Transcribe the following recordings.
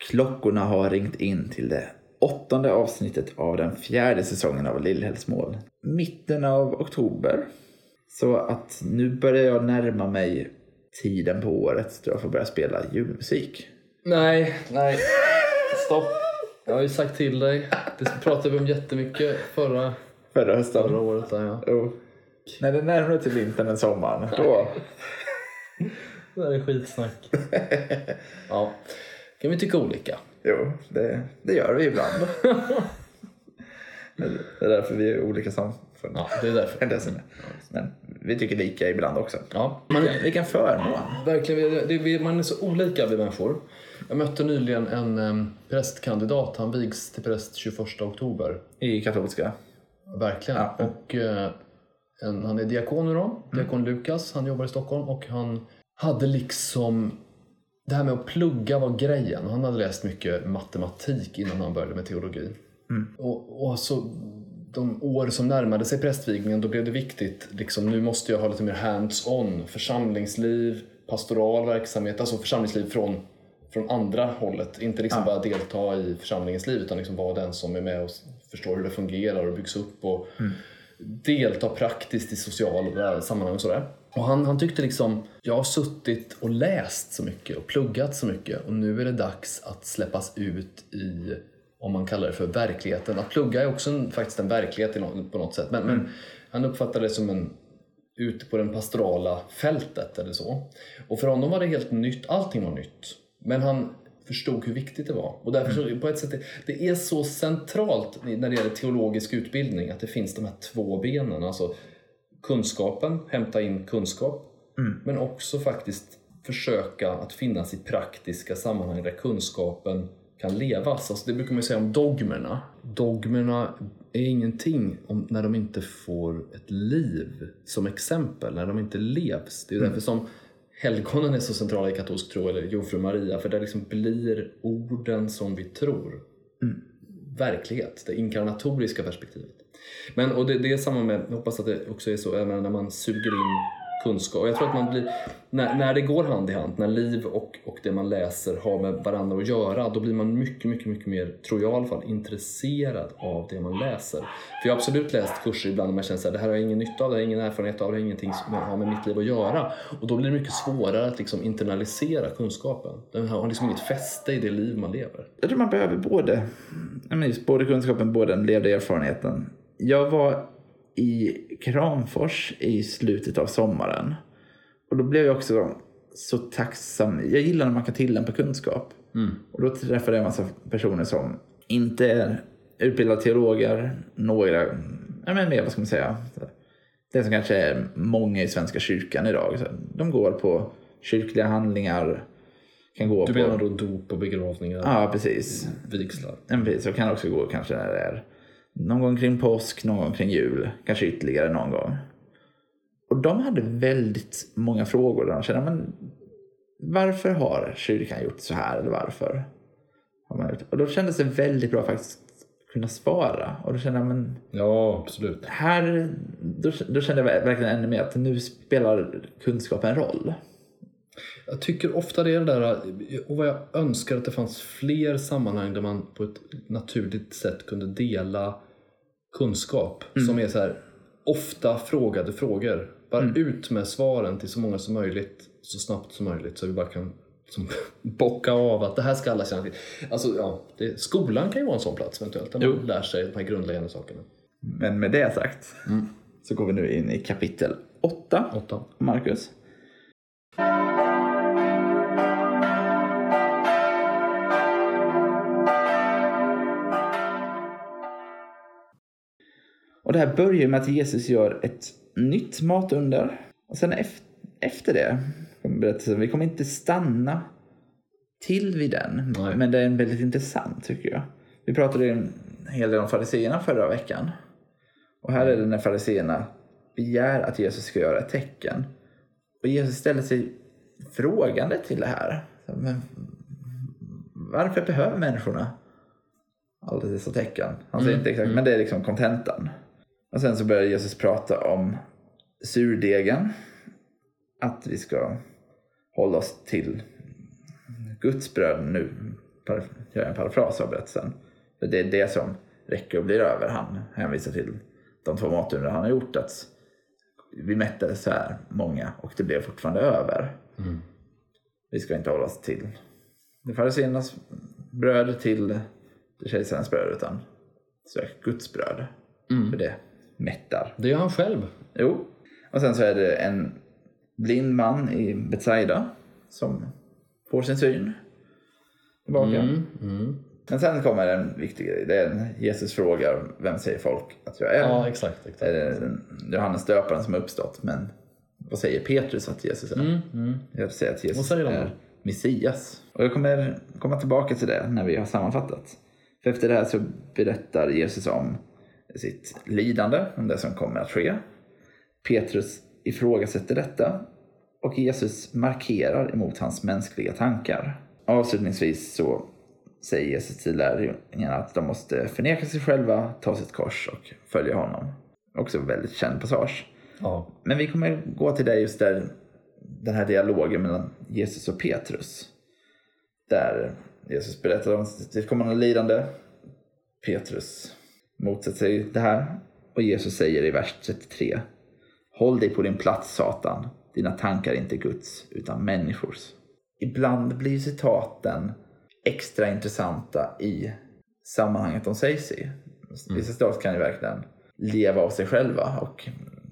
Klockorna har ringt in till det 8:e avsnittet av den 4:e säsongen av Lillhällsmål. Mitten av oktober. Så att nu börjar jag närma mig tiden på året då jag får börja spela julmusik. Nej. Stopp. Jag har ju sagt till dig. Det pratade vi om jättemycket förra hösten. Förra året, ja. Oh. När det närmar till vintern än sommaren, då... Det är skitsnack. Ja, kan vi tycka olika? Jo, det gör vi ibland. Det är därför vi är olika samfund. Ja, det är därför. Men vi tycker lika ibland också. Ja. Vilken förmån. Verkligen, man är så olika vi människor. Jag mötte nyligen en prästkandidat. Han vigs till präst 21 oktober. I katolska. Verkligen. Ja. Och han är diakon nu då. Diakon Lukas. Han jobbar i Stockholm. Och han hade liksom... Det här med att plugga var grejen. Han hade läst mycket matematik innan han började med teologi. Och så de år som närmade sig prästvigningen, då blev det viktigt. Liksom, nu måste jag ha lite mer hands-on. Församlingsliv, pastoral verksamhet. Alltså församlingsliv från andra hållet. Inte liksom bara delta i församlingens liv, utan liksom vara den som är med och förstår hur det fungerar och byggs upp. Och delta praktiskt i sociala sammanhang och sådär. Och han tyckte liksom, jag har suttit och läst så mycket och pluggat så mycket. Och nu är det dags att släppas ut i, om man kallar det för verkligheten. Att plugga är också faktiskt en verklighet på något sätt. Men han uppfattade det som ute på den pastorala fältet eller så. Och för honom var det helt nytt, allting var nytt. Men han förstod hur viktigt det var. Och därför på ett sätt, det är så centralt när det gäller teologisk utbildning att det finns de här två benen. Alltså kunskapen, hämta in kunskap. Men också faktiskt försöka att finnas i praktiska sammanhang där kunskapen kan levas. Alltså det brukar man säga om dogmerna. Dogmerna är ingenting när de inte får ett liv som exempel. När de inte levs. Det är därför som helgonen är så centrala i katolsk tro, eller Jungfru Maria, för det liksom blir orden som vi tror verklighet, det inkarnatoriska perspektivet. Men, och det är samma med, jag hoppas att det också är så när man suger in kunskap, och jag tror att man blir, när det går hand i hand, när liv och det man läser har med varandra att göra, då blir man mycket mer, tror jag i alla fall, intresserad av det man läser. För jag har absolut läst kurser ibland där man känner att det här har jag ingen nytta av, det har jag ingen erfarenhet av, det har ingenting som har med mitt liv att göra. Och då blir det mycket svårare att liksom internalisera kunskapen. Den har liksom inget fäste i det liv man lever. Jag tror man behöver både kunskapen, både den levda erfarenheten. Jag var i Kramfors i slutet av sommaren. Och då blev jag också så tacksam. Jag gillar när man kan tillämpa kunskap. Och då träffade jag en massa personer som inte är utbildade teologer. Några, mer, vad ska man säga? Det som kanske är många i Svenska kyrkan idag. De går på kyrkliga handlingar. Du menar då dop och begravningar? Ja, precis. Vigslar. Precis, så kan också gå kanske när det är någon gång kring påsk, någon gång kring jul. Kanske ytterligare någon gång. Och de hade väldigt många frågor. Där de kände, men varför har kyrkan gjort så här? Eller varför har man gjort? Och då kändes det väldigt bra faktiskt att kunna svara. Och då kände jag, men... Ja, absolut. Då kände jag verkligen ännu mer att nu spelar kunskap en roll. Jag tycker ofta det är det där, och vad jag önskar att det fanns fler sammanhang där man på ett naturligt sätt kunde dela kunskap som är så här ofta frågade frågor. Bara ut med svaren till så många som möjligt så snabbt som möjligt, så vi bara kan liksom bocka av att det här ska alla känna till. Alltså ja, skolan kan ju vara en sån plats eventuellt där man lär sig de här grundläggande sakerna. Men med det sagt så går vi nu in i kapitel 8. Markus. Och det här börjar med att Jesus gör ett nytt matunder. Och sen efter det, vi kommer inte stanna till vid den. Nej. Men det är väldigt intressant tycker jag. Vi pratade en hel del om fariseerna förra veckan. Och här är det när fariseerna begär att Jesus ska göra ett tecken. Och Jesus ställer sig frågande till det här. Men varför behöver människorna alla dessa tecken? Han säger inte exakt, men det är liksom kontentan. Och sen så börjar Jesus prata om surdegen. Att vi ska hålla oss till Guds bröd nu göra en parafras av berättelsen. För det är det som räcker och blir över. Han hänvisar till de 2 matunder han har gjort, att vi mättade så här många och det blev fortfarande över. Vi ska inte hålla oss till det fariséernas bröd till det kejsarens bröd, utan sök Guds bröd. För det mättar. Det gör han själv. Jo. Och sen så är det en blind man i Betsaida som får sin syn tillbaka. Men sen kommer en viktig grej. Det är Jesus frågar, vem säger folk att jag är? Ja, exakt. Är det Johannes döparen som har uppstått? Men vad säger Petrus att Jesus är? Jag säger att Jesus är Messias. Och jag kommer komma tillbaka till det när vi har sammanfattat. För efter det här så berättar Jesus om sitt lidande, om det som kommer att ske. Petrus ifrågasätter detta och Jesus markerar emot hans mänskliga tankar. Avslutningsvis så säger Jesus till lärjungarna att de måste förneka sig själva, ta sitt kors och följa honom. Också en väldigt känd passage. Ja. Men vi kommer gå till det just där, den här dialogen mellan Jesus och Petrus. Där Jesus berättar om sitt kommande lidande. Petrus motsätter sig det här. Och Jesus säger i vers 33: håll dig på din plats, Satan. Dina tankar är inte Guds utan människors. Ibland blir citaten extra intressanta i sammanhanget de sägs i. Vissa citat kan ju verkligen leva av sig själva, och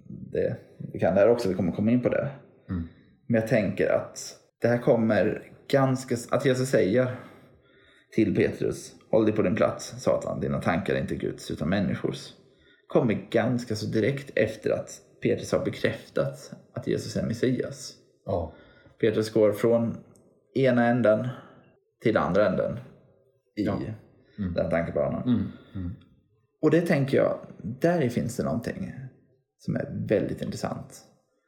det kan där också, vi kommer komma in på det. Men jag tänker att det här kommer att Jesus säger till Petrus: håll dig på din plats, Satan, dina tankar är inte Guds utan människors, kommer ganska så direkt efter att Petrus har bekräftat att Jesus är Messias. Ja. Petrus går från ena änden till andra änden i den tankebanan. Och det tänker jag, där finns det någonting som är väldigt intressant.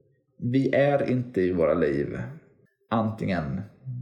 Vi är inte i våra liv antingen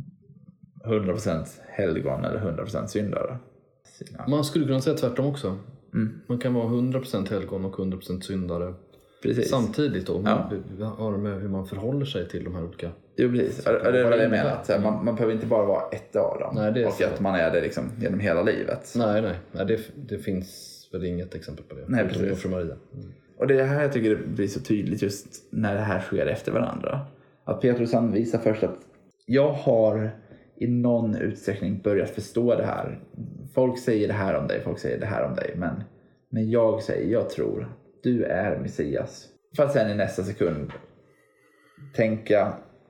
100% helgon eller 100% syndare. Man skulle kunna säga tvärtom också. Man kan vara 100% helgon och 100% syndare. Precis. Samtidigt då. Har med hur man förhåller sig till de här olika. Jo, precis. Och det är vad jag menar. Att man behöver inte bara vara ett av dem. Nej, det är och så. att man är det liksom genom hela livet. Nej, det finns väl inget exempel på det. Nej, precis. För Maria. Och det är det här jag tycker det blir så tydligt just när det här sker efter varandra. Att Petrus visar först att jag har i någon utsträckning börjat förstå det här. Folk säger det här om dig, folk säger det här om dig. Men jag säger, jag tror, du är Messias. För att sen i nästa sekund tänka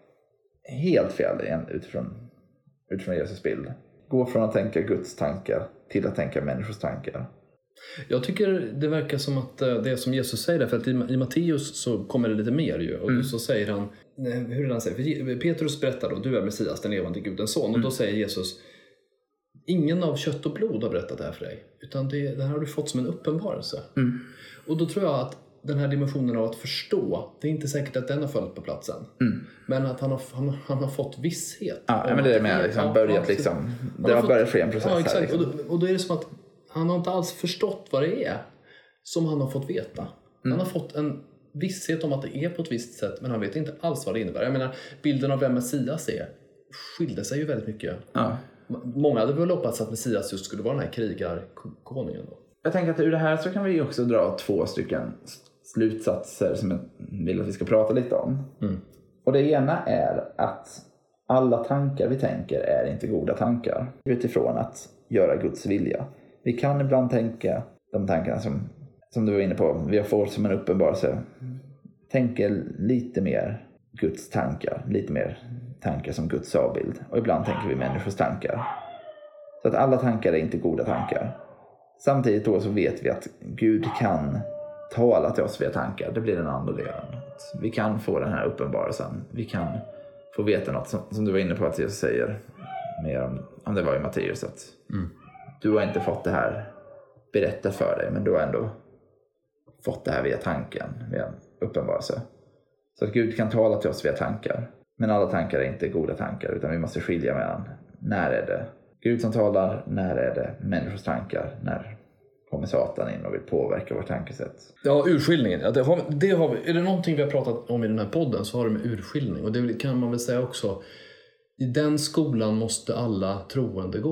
helt fel igen utifrån Jesus bild. Gå från att tänka Guds tankar till att tänka människors tankar. Jag tycker det verkar som att det är som Jesus säger där, för att i Matteus så kommer det lite mer ju, och så säger han, hur är det han säger? För Petrus berättar då, du är Messias, den levande Gudens son, och då säger Jesus: ingen av kött och blod har berättat det här för dig, utan det här har du fått som en uppenbarelse. Och då tror jag att den här dimensionen av att förstå, det är inte säkert att den har följt på platsen. Men att han har fått visshet. Ja, men det är med liksom, börjat liksom, det har börjat ske en process. Ja, exakt. Här, liksom. Och då är det som att han har inte alls förstått vad det är som han har fått veta. Han har fått en visshet om att det är på ett visst sätt, men han vet inte alls vad det innebär. Jag menar, bilden av vem Messias är skilde sig ju väldigt mycket. Ja. Många hade väl hoppats att Messias just skulle vara den här krigarkonungen då. Jag tänker att ur det här så kan vi också dra 2 stycken slutsatser som jag vill att vi ska prata lite om. Och det ena är att alla tankar vi tänker är inte goda tankar. Utifrån att göra Guds vilja. Vi kan ibland tänka de tankarna som du var inne på, vi har fått som en uppenbarelse. Tänker lite mer Guds tankar, lite mer tankar som Guds avbild. Och ibland tänker vi människors tankar. Så att alla tankar är inte goda tankar. Samtidigt då så vet vi att Gud kan tala till oss via tankar. Det blir den andra delen. Vi kan få den här uppenbarelsen. Vi kan få veta något som du var inne på att Jesus säger. Mer om det var i Matteus. Att du har inte fått det här berättat för dig. Men du har ändå fått det här via tanken. Via uppenbarelse. Så att Gud kan tala till oss via tankar. Men alla tankar är inte goda tankar. Utan vi måste skilja mellan. När är det Gud som talar? När är det människors tankar? När kommer Satan in och vill påverka vårt tankesätt? Ja, urskiljningen. Ja, det har vi, är det någonting vi har pratat om i den här podden, så har det med urskiljning. Och det kan man väl säga också. I den skolan måste alla troende gå.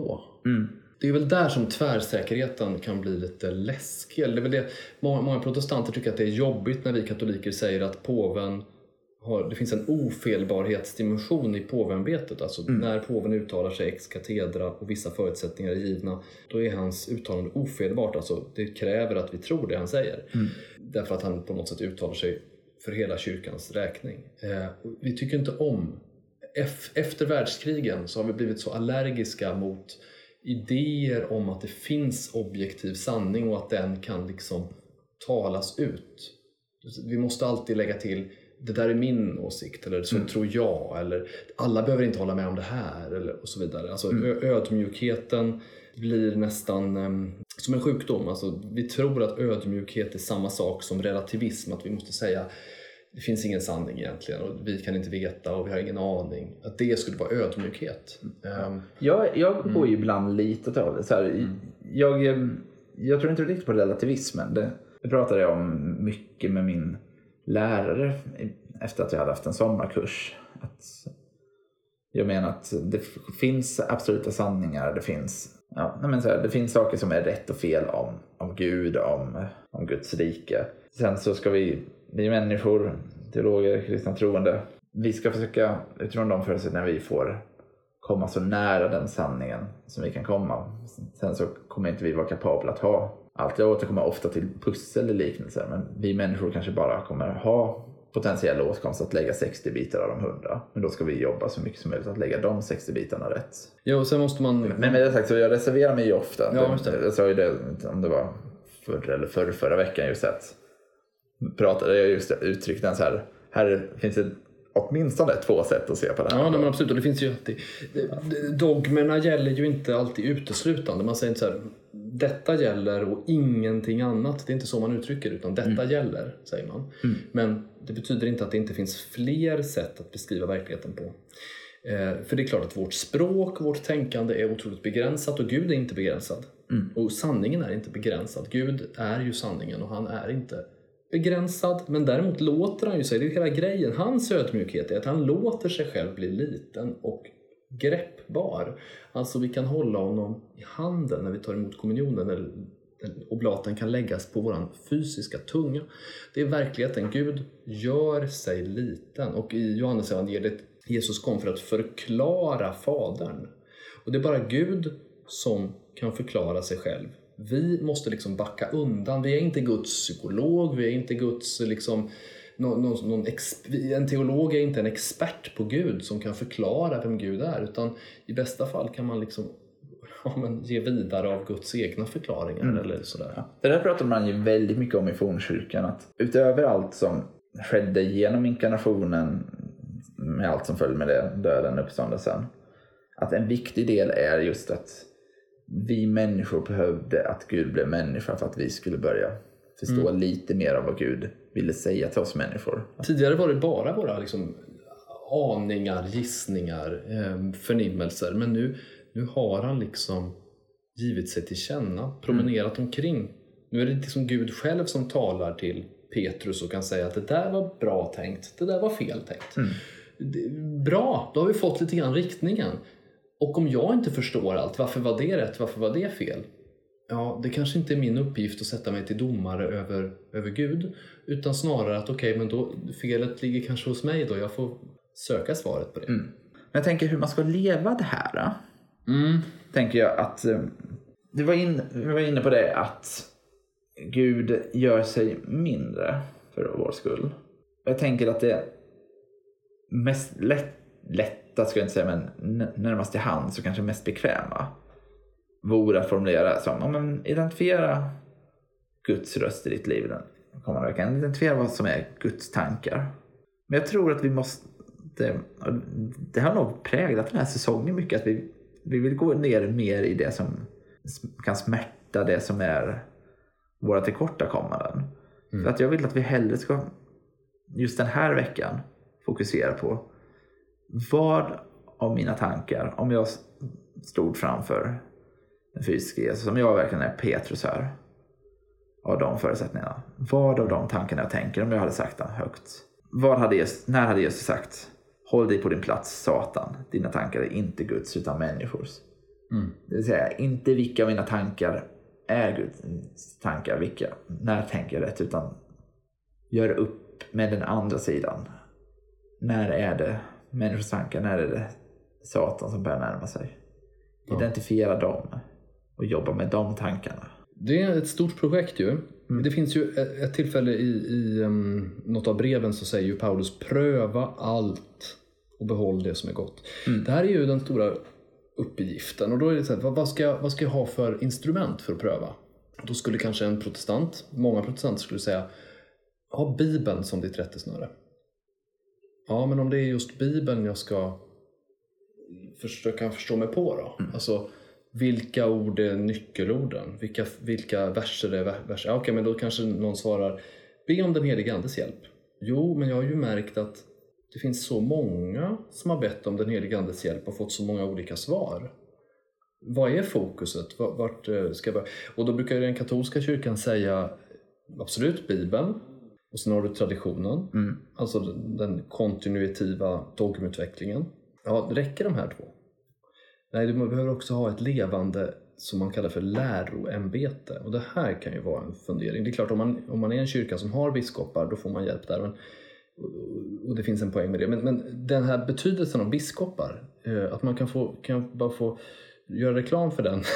Det är väl där som tvärsäkerheten kan bli lite läskig. Det är väl det. Många protestanter tycker att det är jobbigt när vi katoliker säger att påven det finns en ofelbarhetsdimension i påvämbetet. Alltså när påven uttalar sig ex cathedra och vissa förutsättningar är givna, då är hans uttalande ofelbart. Alltså det kräver att vi tror det han säger. Därför att han på något sätt uttalar sig för hela kyrkans räkning. Vi tycker inte om. Efter världskrigen så har vi blivit så allergiska mot idéer om att det finns objektiv sanning och att den kan liksom talas ut. Vi måste alltid lägga till det där är min åsikt, eller så tror jag, eller alla behöver inte hålla med om det här, eller, och så vidare. Alltså ödmjukheten blir nästan som en sjukdom. Alltså, vi tror att ödmjukhet är samma sak som relativism, att vi måste säga det finns ingen sanning egentligen och vi kan inte veta och vi har ingen aning. Att det skulle vara ödmjukhet. Jag går ju ibland lite åt det. Så här, jag tror inte riktigt på relativismen. Det pratade jag om mycket med min lärare efter att jag hade haft en sommarkurs. Jag menar att det finns absoluta sanningar. Det finns saker som är rätt och fel om Gud, om Guds rike. Sen så ska vi människor, teologer, kristna troende, vi ska försöka utifrån de förutsättningar vi får komma så nära den sanningen som vi kan komma. Sen så kommer inte vi vara kapabla att ha allt. Jag återkommer ofta till pussel och liknelser, men vi människor kanske bara kommer ha potentiell åtkomst att lägga 60 bitar av de 100. Men då ska vi jobba så mycket som möjligt att lägga de 60 bitarna rätt. Ja, och sen måste man... Men med det sagt så jag reserverar mig ju ofta. Ja, jag sa ju det, om det var förra veckan just att pratade jag just uttryckt den så här finns det åtminstone 2 sätt att se på det här. Ja, men absolut. Och det finns ju alltid... Dogmerna gäller ju inte alltid uteslutande. Man säger inte så här, detta gäller och ingenting annat. Det är inte så man uttrycker, utan detta gäller, säger man. Men det betyder inte att det inte finns fler sätt att beskriva verkligheten på. För det är klart att vårt språk och vårt tänkande är otroligt begränsat och Gud är inte begränsad. Och sanningen är inte begränsad. Gud är ju sanningen och han är inte begränsad, men däremot låter han ju sig, det är hela grejen, hans ödmjukhet är att han låter sig själv bli liten och greppbar. Alltså vi kan hålla honom i handen när vi tar emot kommunionen, eller oblaten kan läggas på våran fysiska tunga. Det är verkligheten, Gud gör sig liten, och i Johannes evangeliet Jesus kom för att förklara Fadern. Och det är bara Gud som kan förklara sig själv. Vi måste liksom backa undan. Vi är inte Guds psykolog. Vi är inte Guds liksom, en teolog är inte en expert på Gud som kan förklara vem Gud är. Utan i bästa fall kan man liksom ge vidare av Guds egna förklaringar eller sådär. Ja. Det där pratar man ju väldigt mycket om i fornkyrkan. Att utöver allt som skedde genom inkarnationen, med allt som följde med det, döden, uppståndelsen, att en viktig del är just att vi människor behövde att Gud blev människa för att vi skulle börja förstå lite mer av vad Gud ville säga till oss människor. Tidigare var det bara våra liksom aningar, gissningar, förnimmelser. Men nu har han liksom givit sig till känna, promenerat omkring. Nu är det liksom Gud själv som talar till Petrus och kan säga att det där var bra tänkt, det där var fel tänkt. Bra, då har vi fått lite grann riktningen. Och om jag inte förstår allt, varför var det rätt, varför var det fel? Ja, det kanske inte är min uppgift att sätta mig till domare över Gud. Utan snarare att okej, men då felet ligger kanske hos mig då. Jag får söka svaret på det. Men jag tänker hur man ska leva det här. Tänker jag att vi var inne på det att Gud gör sig mindre för vår skull. Jag tänker att det mest lätta ska jag inte säga, men närmast till hand så kanske mest bekväma vore att formulera som identifiera Guds röst i ditt liv den kommande veckan. Identifiera vad som är Guds tankar. Men jag tror att vi måste, det har nog präglat den här säsongen mycket, att vi vill gå ner mer i det som kan smärta, det som är våra tillkortakommanden. För att jag vill att vi hellre ska just den här veckan fokusera på vad av mina tankar, om jag stod framför den fysiska Jesus, som jag verkligen är Petrus här, av de förutsättningarna, vad av de tankarna jag tänker om jag hade sagt den högt. När hade Jesus sagt: håll dig på din plats, Satan, dina tankar är inte Guds utan människors. Det vill säga inte vilka av mina tankar är Guds tankar, när tänker jag rätt, utan gör upp med den andra sidan. När är det människors tankar, när är det Satan som börjar närma sig? Identifiera dem och jobba med de tankarna. Det är ett stort projekt ju. Det finns ju ett tillfälle i något av breven så säger ju Paulus: pröva allt och behåll det som är gott. Det här är ju den stora uppgiften, och då är det så här, vad ska jag ha för instrument för att pröva? Då skulle kanske många protestanter skulle säga, ha Bibeln som ditt rättesnöre. Ja, men om det är just Bibeln jag ska försöka förstå mig på då. Alltså, vilka ord är nyckelorden? Vilka verser är verser? Ja, okej, men då kanske någon svarar, be om den helige andes hjälp. Jo, men jag har ju märkt att det finns så många som har bett om den helige andes hjälp och fått så många olika svar. Vad är fokuset? Vart ska jag börja? Och då brukar den katolska kyrkan säga absolut Bibeln. Och sen har du traditionen. Alltså den kontinuitiva dogmutvecklingen. Ja, räcker de här två? Nej, du behöver också ha ett levande som man kallar för läroämbete. Och det här kan ju vara en fundering. Det är klart, om man är en kyrka som har biskopar, då får man hjälp där. Och det finns en poäng med det. Men den här betydelsen av biskopar, att man kan bara få göra reklam för den.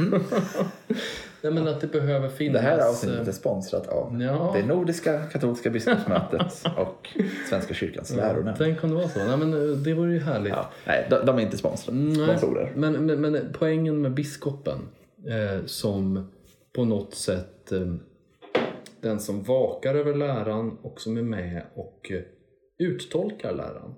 Nej, men att det behöver finnas... Det här avsnittet är sponsrat av det Nordiska katolska biskopsmötet och Svenska kyrkans lärorna. Tänk om det var så. Nej, men det vore ju härligt. Ja, nej, de är inte sponsorer. Men poängen med biskopen som på något sätt den som vakar över läran och som är med och uttolkar läran.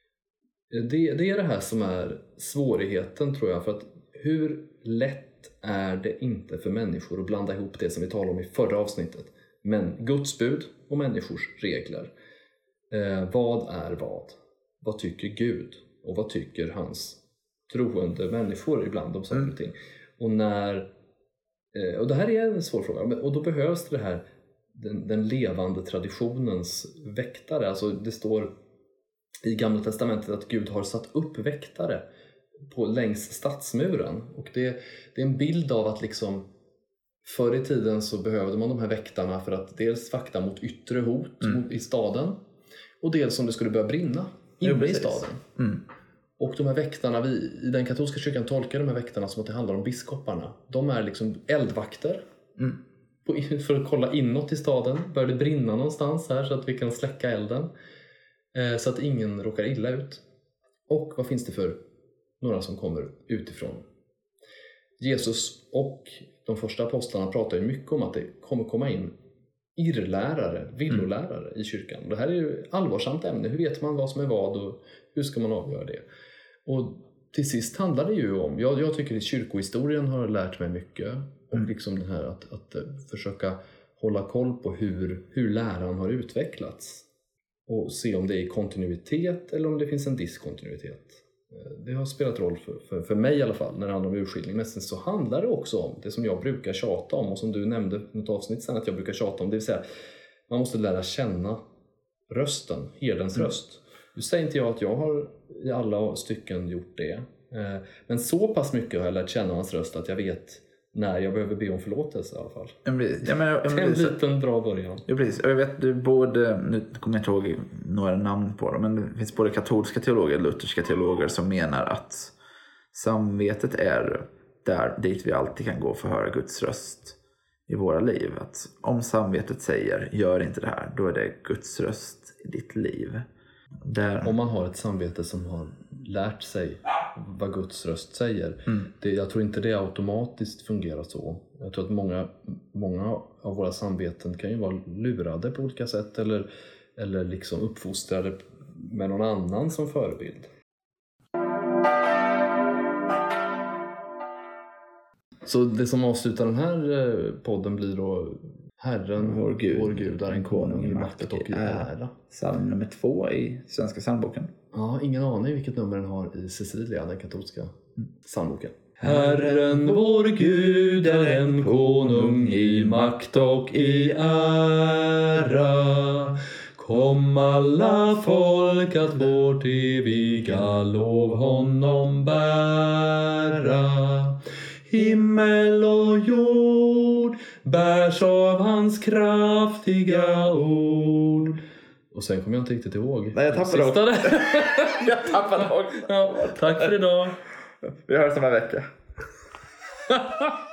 Det är det här som är svårigheten, tror jag. För att hur lätt är det inte för människor att blanda ihop det som vi talade om i förra avsnittet. Men Guds bud och människors regler. Vad är vad? Vad tycker Gud? Och vad tycker hans troende människor ibland om saker och ting? Och det här är en svår fråga. Och då behövs det här, den levande traditionens väktare. Alltså det står i Gamla testamentet att Gud har satt upp väktare längs stadsmuren. Och det är en bild av att liksom förr i tiden så behövde man de här väktarna för att dels vakta mot yttre hot i staden, och dels om det skulle börja brinna inne i staden. Och de här väktarna, i den katolska kyrkan tolkar de här väktarna som att det handlar om biskoparna. De är liksom eldvakter för att kolla inåt i staden. Börjar det brinna någonstans här så att vi kan släcka elden, så att ingen råkar illa ut. Och vad finns det för några som kommer utifrån? Jesus och de första apostlarna pratar ju mycket om att det kommer komma in irrlärare, villolärare i kyrkan. Det här är ju allvarsamt ämne. Hur vet man vad som är vad och hur ska man avgöra det? Och till sist handlar det ju om, jag tycker att kyrkohistorien har lärt mig mycket. Och liksom det här att försöka hålla koll på hur läran har utvecklats. Och se om det är kontinuitet eller om det finns en diskontinuitet. Det har spelat roll för mig i alla fall när det handlar om urskiljning. Men sen så handlar det också om det som jag brukar tjata om, och som du nämnde något avsnitt sen att jag brukar tjata om. Det vill säga, man måste lära känna rösten, herdens röst. Nu säger inte jag att jag har i alla stycken gjort det. Men så pass mycket har jag lärt känna hans röst att jag vet när jag behöver be om förlåtelse i alla fall. Det är en liten bra början. Ja, precis. Och jag vet, nu kommer jag inte ihåg några namn på dem, men det finns både katolska teologer och lutherska teologer som menar att samvetet är dit vi alltid kan gå för att höra Guds röst i våra liv. Att om samvetet säger, gör inte det här, då är det Guds röst i ditt liv. Om man har ett samvete som har lärt sig vad Guds röst säger. Jag tror inte det automatiskt fungerar så. Jag tror att många av våra samveten kan ju vara lurade på olika sätt. Eller liksom uppfostrade med någon annan som förebild. Så det som avslutar den här podden blir då Herren, vår Gud är en konung i makt och i ära. Psalm nummer 2 i Svenska psalmboken. Ja, ingen aning vilket nummer den har i Cecilia, den katolska psalmboken. Herren, vår Gud är en konung i makt och i ära. Kom alla folk att vårt eviga lov honom bära. Himmel och jord bärs av hans kraftiga ord. Och sen kommer jag inte riktigt ihåg. Nej, jag tappade också. Jag tappade också. Ja, tack för idag. Vi hörs om en vecka.